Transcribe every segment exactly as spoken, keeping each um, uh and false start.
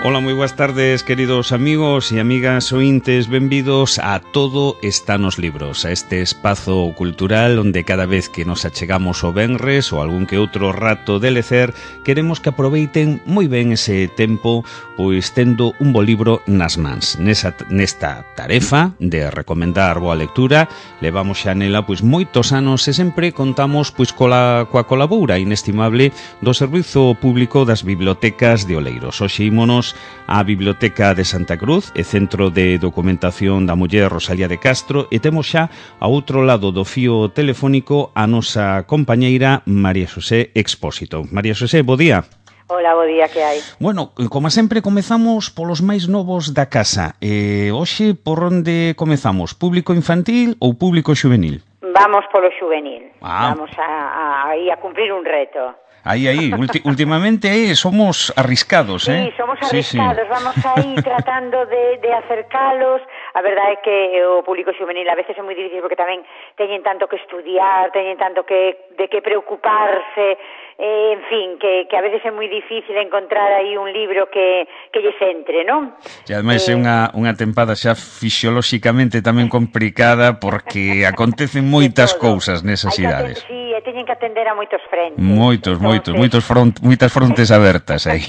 Ola, moi boas tardes, queridos amigos e amigas ointes, benvidos a Todo está nos libros, a este espazo cultural onde cada vez que nos achegamos ao venres ou algún que outro rato de lecer, queremos que aproveiten moi ben ese tempo, pois tendo un bo libro nas mans. Nesa, nesta tarefa de recomendar boa lectura, levamos xa nela pois moitos anos e sempre contamos pois cola, coa colaboura inestimable do Servizo Público das Bibliotecas de Oleiros. Hoxe ímonos a Biblioteca de Santa Cruz e Centro de Documentación da Muller Rosalía de Castro e temos xa a outro lado do fío telefónico a nosa compañeira María Xosé Expósito. María Xosé, bo día. Hola, bo día, que hai? Bueno, como sempre comezamos polos máis novos da casa. Eh, hoxe por onde comezamos? Público infantil ou público xuvenil? Vamos polo xuvenil. Ah. Vamos a, a, a cumprir un reto. Aí, aí, ulti, últimamente aí somos arriscados, eh? Sí, somos arriscados, sí, sí. Vamos aí tratando de, de acercalos. A verdade é que o público xuvenil a veces é moi difícil porque tamén teñen tanto que estudiar, teñen tanto que de que preocuparse, eh, en fin, que, que a veces é moi difícil encontrar aí un libro que, que lles entre, non? E ademais eh, é unha, unha tempada xa fisiolóxicamente tamén complicada porque acontecen moitas cousas nesas idades. Sí, e teñen que atender a moitos frentes. Moitos, Entonces... moitos, moitos front, moitas frontes abertas aí.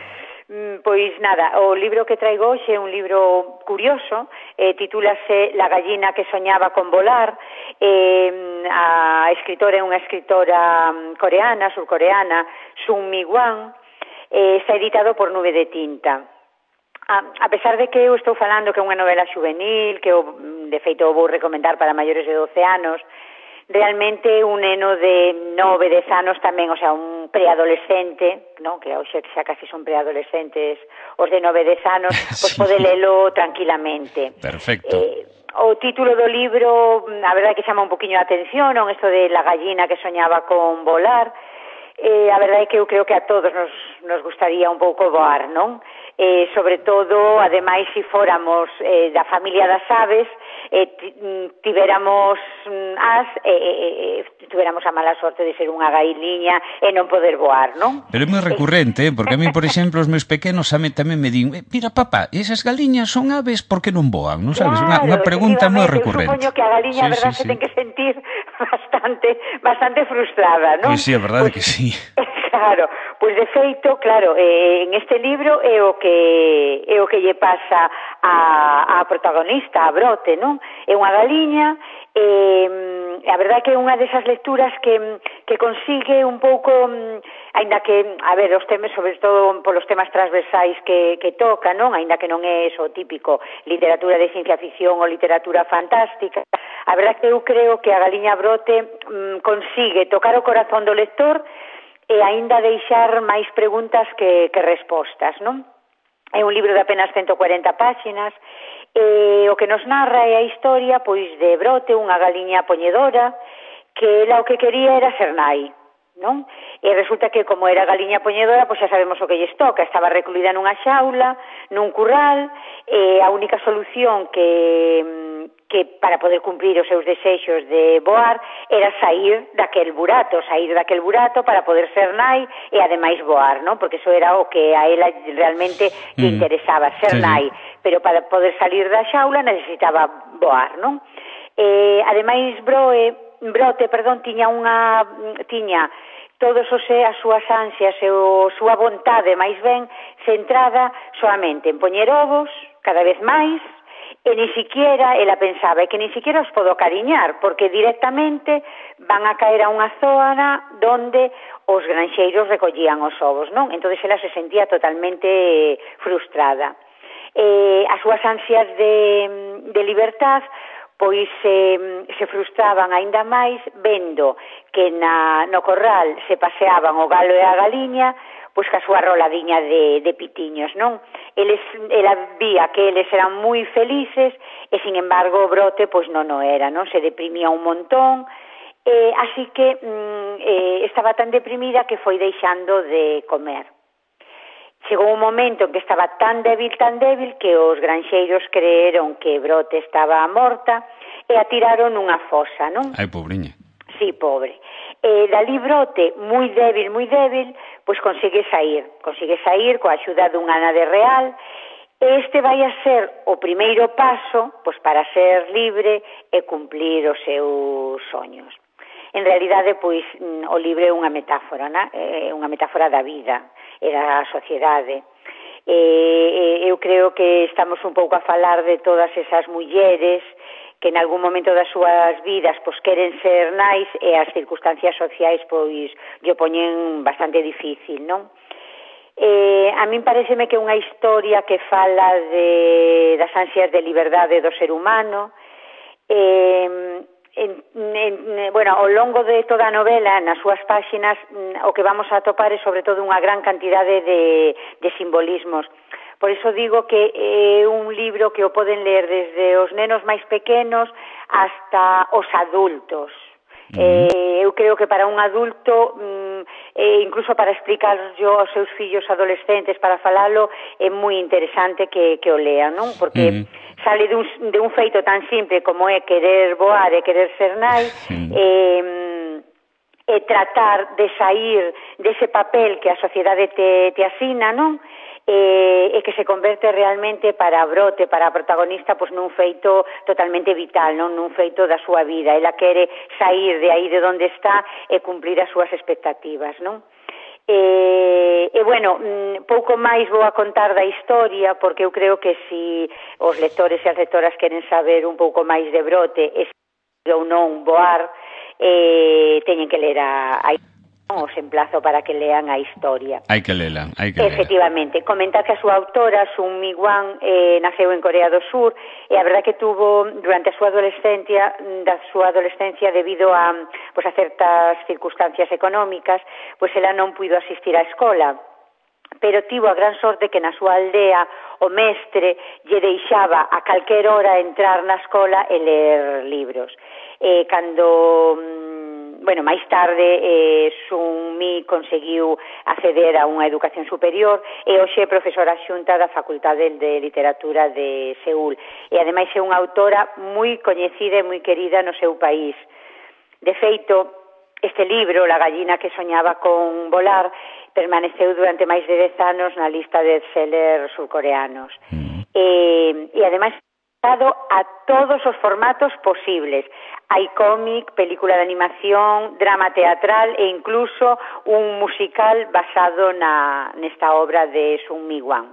Pois nada, o libro que traigo hoxe é un libro curioso, eh, titúlase La gallina que soñaba con volar. Eh, a escritora é unha escritora coreana, surcoreana, Sun Mi-hwan, eh, está editado por Nube de Tinta. A, a pesar de que eu estou falando que é unha novela juvenil, que eu, de feito vou recomendar para maiores de doce anos, realmente un neno de nove, dez anos tamén, o sea, un preadolescente, non? Que hoxe xa casi son preadolescentes os de nove, dez anos, pois sí, pode lelo tranquilamente. Perfecto. Eh, o título do libro, a verdade que chama un poquinho a atención, non? Esto de la gallina que soñaba con volar. Eh, a verdade é que eu creo que a todos nos, nos gustaría un pouco voar, non? Eh, sobre todo, ademais, se fóramos eh, da familia das aves, eh, tiveramos as, eh, eh, tiveramos a mala sorte de ser unha gailiña e non poder voar, non? Pero é moi recurrente, eh? Porque a mí, por exemplo, os meus pequenos tamén me din, mira, papá, esas galiñas son aves, por que non voan? Non sabes? Claro, unha, unha pregunta moi recurrente. Eu supoño que a galiña, sí, a verdade, sí, se sí. ten que sentir bastante bastante frustrada, non? Pois sí, a verdade pues, que sí. Claro, pois de feito, claro, eh, en este libro é o que é o que lle pasa a, a protagonista, a Brote, non? É unha galiña, eh, a verdade que é unha desas lecturas que, que consigue un pouco, aínda que, a ver, os temas, sobre todo polos temas transversais que, que toca, non? Aínda que non é eso típico, literatura de ciencia ficción ou literatura fantástica, a verdade que eu creo que a galiña Brote mm, consigue tocar o corazón do lector e aínda deixar máis preguntas que, que respostas, non? É un libro de apenas ciento cuarenta páxinas, e o que nos narra é a historia, pois, de Brote, unha galiña poñedora, que ela o que quería era ser nai, non? E resulta que, como era galiña poñedora, pois xa sabemos o que lles toca, estaba recluída nunha xaula, nun curral, e a única solución que... que para poder cumprir os seus desexos de voar era sair daquel burato, sair daquel burato para poder ser nai e ademais voar, non? Porque eso era o que a ela realmente mm. lle interesaba, ser sí, nai, pero para poder salir da xaula necesitaba voar, non? Eh, ademais Broe, Brote, perdón, tiña unha tiña todos os as súas ansias e a súa vontade máis ben centrada solamente en poñer ovos cada vez máis. E ni siquiera, ela pensaba, que ni siquiera os podo cariñar, porque directamente van a caer a unha zona donde os granxeiros recollían os ovos, non? Entón, ela se sentía totalmente frustrada. Eh, as súas ansias de, de libertad, pois eh, se frustraban aínda máis vendo que na, no corral se paseaban o galo e a galiña, pois ca súa roladiña de, de pitiños, non? Eles, ela vía que eles eran moi felices e, sin embargo, o Brote, pois non o era, non? Se deprimía un montón, eh, así que mm, eh, estaba tan deprimida que foi deixando de comer. Chegou un momento en que estaba tan débil, tan débil, que os granxeiros creeron que Brote estaba morta e a tiraron nunha fosa, non? Ai, pobriña. Sí, pobre. E dali Brote, moi débil, moi débil, pois consigue sair, consigue sair coa axuda dunha nade real. Este vai a ser o primeiro paso pois, para ser libre e cumplir os seus soños. En realidade, pois, o libro é unha metáfora, na? É unha metáfora da vida e da sociedade. E, eu creo que estamos un pouco a falar de todas esas mulleres que en algún momento das súas vidas pois, queren ser nais e as circunstancias sociais pois, lle poñen bastante difícil, non? Eh, a min pareceme que é unha historia que fala de, das ansias de liberdade do ser humano. Eh, en, en, bueno, ao longo de toda a novela, nas súas páxinas, o que vamos a atopar é sobre todo unha gran cantidade de, de simbolismos. Por iso digo que é un libro que o poden ler desde os nenos máis pequenos hasta os adultos. Uh-huh. Eh, eu creo que para un adulto, mm, e incluso para explicar yo aos seus fillos adolescentes, para falalo, é moi interesante que, que o lean, non? Porque uh-huh. sale de un, de un feito tan simple como é querer voar e querer ser nai, uh-huh. eh, e tratar de sair dese papel que a sociedade te, te asina, non? E, e que se converte realmente para a Brote, para a protagonista, pois nun feito totalmente vital, non nun feito da súa vida. Ela quere sair de aí de onde está e cumplir as súas expectativas, non? E, e bueno, pouco máis vou a contar da historia, porque eu creo que se si os lectores e as lectoras queren saber un pouco máis de Brote e se ou non voar, eh, teñen que ler a, a os emplazo para que lean a historia. Hai que lela, hai que lela. Efectivamente. Comentar que a súa autora, Sun Mi Hwang, eh, naceu en Corea do Sur e a verdad que tuvo, durante a súa adolescencia, da súa adolescencia debido a, pues, a certas circunstancias económicas, pois pues ela non puido asistir á escola. Pero tivo a gran sorte que na súa aldea o mestre lle deixaba a calquer hora entrar na escola e ler libros. E cando... Bueno, máis tarde eh, Sun Mi conseguiu acceder a unha educación superior e hoxe é profesora xunta da Facultade de Literatura de Seúl. E ademais é unha autora moi coñecida e moi querida no seu país. De feito, este libro, La gallina que soñaba con volar, permaneceu durante máis de dez anos na lista de bestsellers surcoreanos. Mm. E, e ademais a todos os formatos posibles. Hai cómic, película de animación, drama teatral e incluso un musical basado na, nesta obra de Sun Mi Hwang.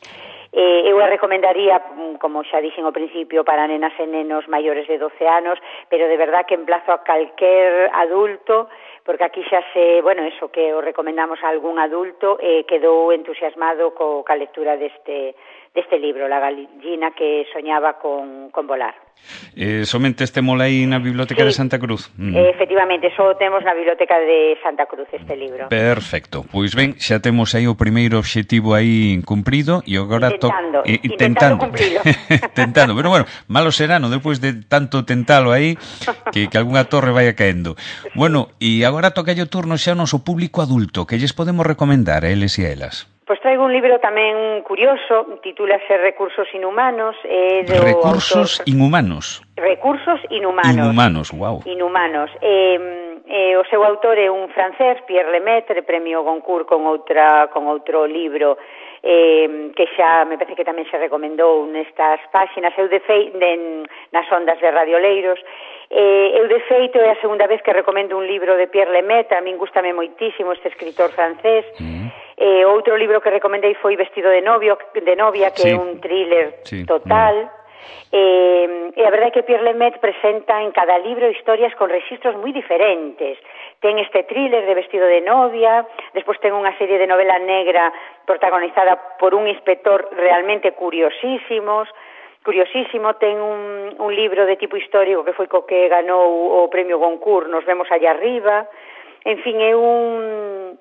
Eh, eu a recomendaría, como xa dixen ao principio, para nenas e nenos maiores de doce anos, pero de verdad que emplazo a calquer adulto, porque aquí xa se, bueno, eso que o recomendamos a algún adulto, eh, quedou entusiasmado co, ca lectura deste deste libro, La gallina que soñaba con, con volar. Eh, somente este mola aí na Biblioteca sí, de Santa Cruz? Mm. Eh, efectivamente, só temos na Biblioteca de Santa Cruz este libro. Perfecto, pois ben, xa temos aí o primeiro obxectivo aí cumprido e agora intentando, to... eh, intentando, intentando intentando, pero bueno, malo será, no despois de tanto tentalo aí que, que algunha torre vaya caendo. Sí. Bueno, e agora toca o turno xa ao noso público adulto, que lles podemos recomendar a eles e a elas? Pois traigo un libro tamén curioso, titúlase Recursos Inhumanos. Eh, do Recursos autor... Inhumanos? Recursos Inhumanos. Inhumanos, wow. Inhumanos. Eh, eh, o seu autor é un francés, Pierre Lemaitre, premio Goncourt con outra con outro libro eh, que xa me parece que tamén se recomendou nestas páxinas. Eu de fei, de, nas ondas de Radio Oleiros. Eh, eu de feito é a segunda vez que recomendo un libro de Pierre Lemaitre. A min gustame moitísimo este escritor francés. Mm. Eh, outro libro que recomendei foi Vestido de novio, de novia, que sí. é un thriller sí. total. Mm. Eh, e a verdade é que Pierre Lemaitre presenta en cada libro historias con registros moi diferentes. Ten este thriller de Vestido de novia, despois ten unha serie de novela negra protagonizada por un inspector realmente curiosísimos, curiosísimo, ten un, un libro de tipo histórico que foi co que ganou o premio Goncourt, Nos vemos allá arriba. En fin, é un...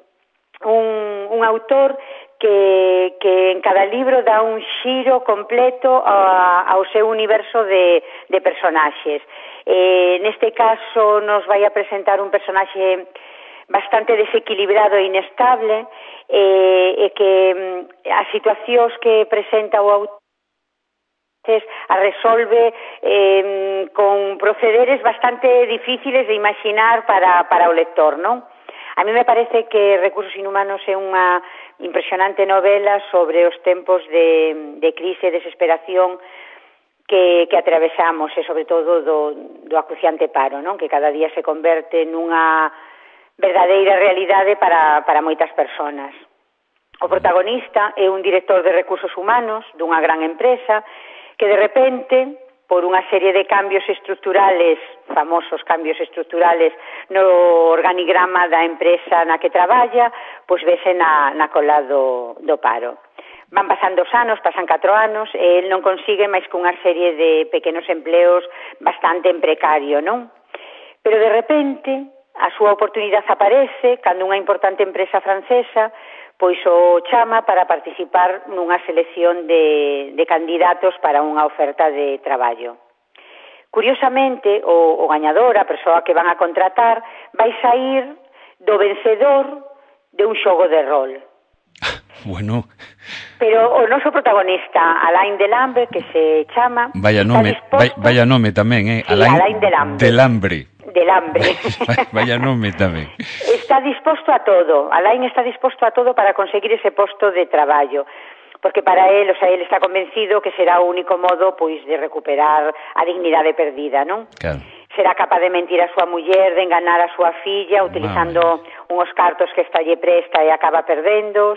Un, un autor que, que en cada libro dá un xiro completo a, ao seu universo de, de personaxes. Eh, neste caso nos vai a presentar un personaxe bastante desequilibrado e inestable eh, e que as situacións que presenta o autor a resolve eh, con procederes bastante difíciles de imaginar para, para o lector, non? A mí me parece que Recursos Inhumanos é unha impresionante novela sobre os tempos de, de crise e desesperación que, que atravesamos, e sobre todo do, do acuciante paro, non? Que cada día se converte nunha verdadeira realidade para, para moitas persoas. O protagonista é un director de recursos humanos dunha gran empresa que de repente, por unha serie de cambios estructurales, famosos cambios estructurales no organigrama da empresa na que traballa, pois vese na, na cola do, do paro. Van pasando os anos, pasan catro anos, e el non consigue máis que unha serie de pequenos empleos bastante en precario, non? Pero de repente, a súa oportunidade aparece cando unha importante empresa francesa pois o chama para participar nunha selección de, de candidatos para unha oferta de traballo. Curiosamente, o, o gañador, a persoa que van a contratar, vai sair do vencedor de un xogo de rol. Bueno. Pero o noso protagonista, Alain Delambre, que se chama... Vaya nome, vai, vaya nome tamén, eh? Sí, Alain, Alain Delambre. Delambre. Delambre. Vaya nome tamén. Está disposto a todo, Alain está disposto a todo para conseguir ese posto de traballo, porque para él, o sea, él está convencido que será o único modo, pois, de recuperar a dignidade perdida, non? Claro. Será capaz de mentir a súa muller, de enganar a súa filla, utilizando Madre. Unhos cartos que esta lle presta e acaba perdendos,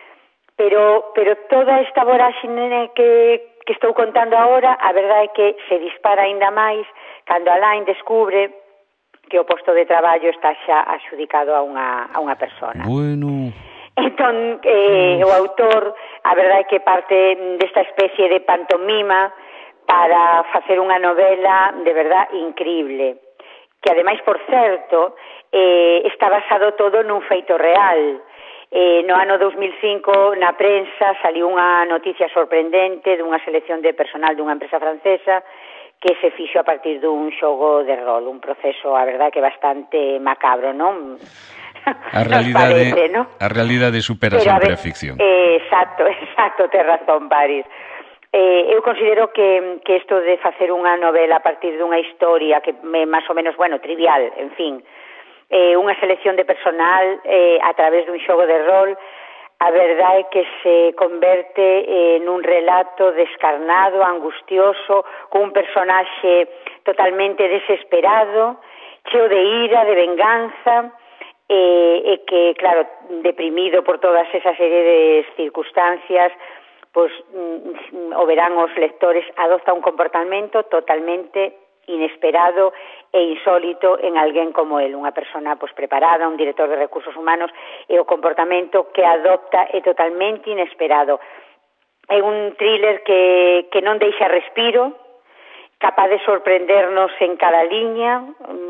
pero, pero toda esta voráxine que, que estou contando agora, a verdade é que se dispara aínda máis cando Alain descubre que o posto de traballo está xa adxudicado a unha, a unha persona. Bueno. Entón, eh, o autor, a verdade é que parte desta especie de pantomima para facer unha novela de verdade increíble, que ademais, por certo, eh, está basado todo nun feito real. Eh, no ano dos mil cinco, na prensa, saliu unha noticia sorprendente dunha selección de personal dunha empresa francesa que se fixo a partir dun xogo de rol, un proceso, a verdade, que bastante macabro, non? A realidade, parece, ¿no? A realidade supera Pero sempre a, ver, a ficción. Eh, exacto, exacto, ten razón, Paris. Eh, eu considero que, que isto de facer unha novela a partir dunha historia que é máis ou menos, bueno, trivial, en fin, eh, unha selección de personal eh, a través dun xogo de rol, a verdade é que se converte en un relato descarnado, angustioso, con un personaxe totalmente desesperado, cheo de ira, de venganza, e, e que, claro, deprimido por todas esa serie de circunstancias, pois, mm, o verán os lectores, adopta un comportamento totalmente inesperado e insólito en alguén como el, unha persona pois preparada, un director de recursos humanos, e o comportamento que adopta é totalmente inesperado. É un thriller que, que non deixa respiro, capaz de sorprendernos en cada liña,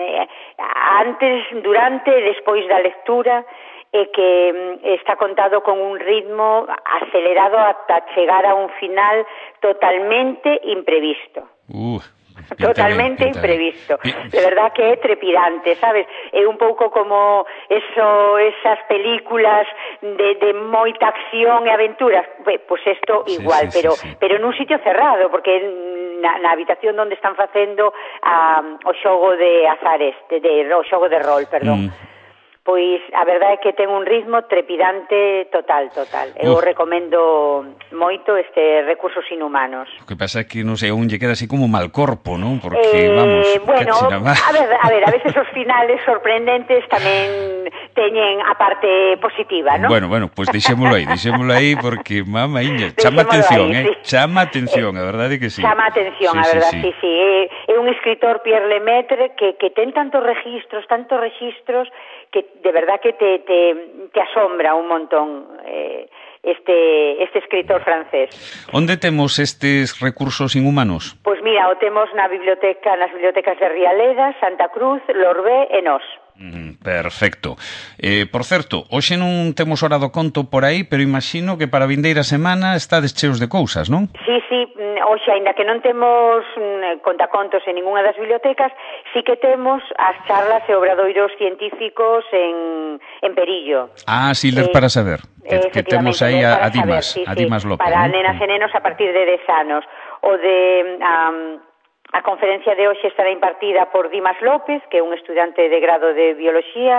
antes, durante e despois da lectura, e que está contado con un ritmo acelerado ata chegar a un final totalmente imprevisto. Uh. Totalmente bien, imprevisto. De verdad que é trepidante, sabes? É un pouco como eso, esas películas de, de moita acción e aventuras. Pois pues esto igual, sí, sí, pero sí, sí. pero nun sitio cerrado, porque na, na habitación onde están facendo um, o xogo de azar este, de, o xogo de rol, perdón. Mm. Pois a verdade é que ten un ritmo trepidante total, total. Eu Uf. recomendo moito este Recursos Inhumanos. O que pasa é que, non sei, un lle queda así como mal corpo, non? Porque, eh, vamos... Bueno, a ver, a ver, a veces os finales sorprendentes tamén teñen a parte positiva, non? Bueno, bueno, pois pues deixémolo aí, deixémolo aí, porque, mama, iña, chama atención, aí, eh? Sí. Chama atención, a verdade é que sí. Chama atención, sí, a verdade, sí, sí. sí, sí. É un escritor, Pierre Lemaitre, que, que ten tantos registros, tantos registros, que de verdad que te, te, te asombra un montón eh, este, este escritor francés. Onde temos estes Recursos Inhumanos? Pois mira, o temos na biblioteca, nas bibliotecas de Rialeda, Santa Cruz, Lorbé e Nós. Mm, perfecto. Eh, por certo, hoxe non temos hora do conto por aí, pero imagino que para a vindeira semana estades cheos de cousas, non? Sí, sí, hoxe, aínda que non temos contacontos en ninguna das bibliotecas, sí que temos as charlas e obradoiros científicos en, en Perillo. Ah, sí, ler eh, para saber. Que, que temos aí a, a Dimas, saber, sí, a Dimas sí, López. Para ¿no? nenas e nenos a partir de dez anos. O de... Um, A conferencia de hoxe estará impartida por Dimas López, que é un estudante de grado de Bioloxía,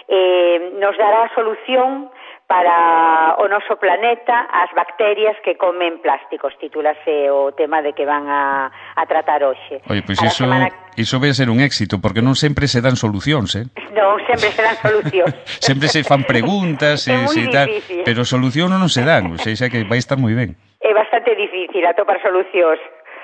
e nos dará a solución para o noso planeta as bacterias que comen plásticos. Titúlase o tema de que van a, a tratar hoxe. Oye, pois pues iso, semana... iso vai ser un éxito, porque non sempre se dan solucións, eh? Non, sempre se dan solucións. Sempre se fan preguntas, é e, se tal, pero solución non se dan, o sea, xa que vai estar moi ben. É bastante difícil atopar solucións.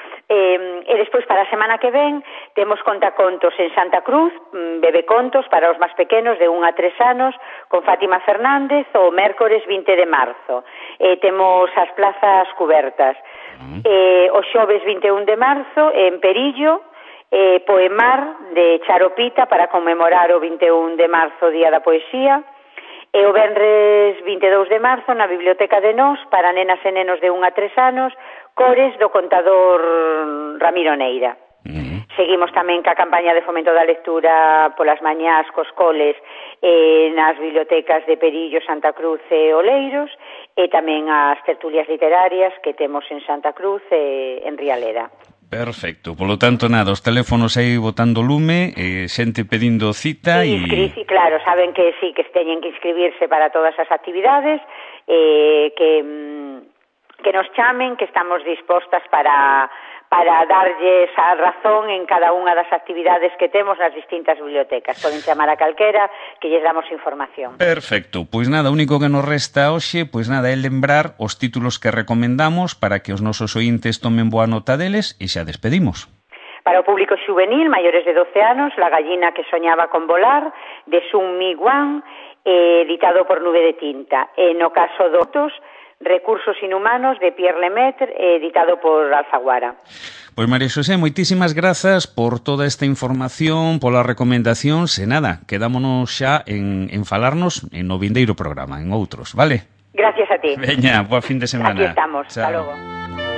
Eh, e despois para a semana que ven temos contacontos en Santa Cruz, bebecontos para os máis pequenos de un a tres anos, con Fátima Fernández o mércores vinte de marzo. Eh, temos as plazas cubertas. Uh-huh. Eh, o xoves vinte e un de marzo en Perillo, eh, Poemar de Charopita para conmemorar o vinte e un de marzo, Día da Poesía. E o venres vinte e dous de marzo na Biblioteca de Nós para nenas e nenos de un a tres anos, Cores do contador Ramiro Neira. Uh-huh. Seguimos tamén ca campaña de fomento da lectura polas mañás cos coles eh, nas bibliotecas de Perillo, Santa Cruz e Oleiros, e tamén as tertulias literarias que temos en Santa Cruz e en Rialera. Perfecto, polo tanto, nada, os teléfonos aí botando lume, eh, xente pedindo cita e... Sí, sí, claro, saben que sí, que teñen que inscribirse para todas as actividades, eh, que, que nos chamen, que estamos dispostas para, para darlles a razón en cada unha das actividades que temos nas distintas bibliotecas. Poden chamar a calquera que lles damos información. Perfecto, pois nada, o único que nos resta hoxe, pois nada, é lembrar os títulos que recomendamos para que os nosos oíntes tomen boa nota deles e xa despedimos. Para o público xuvenil, maiores de doce anos, La gallina que soñaba con volar, de Sun Mi Wan, editado por Nube de Tinta. E no caso de outros, Recursos inhumanos, de Pierre Lemaitre, editado por Alfaguara. Pois María Xosé, moitísimas grazas por toda esta información, polas recomendacións, e nada, quedámonos xa en, en falarnos en no vindeiro programa, en outros, vale? Gracias a ti. Veña, boa fin de semana. Aquí estamos, Chao. hasta logo.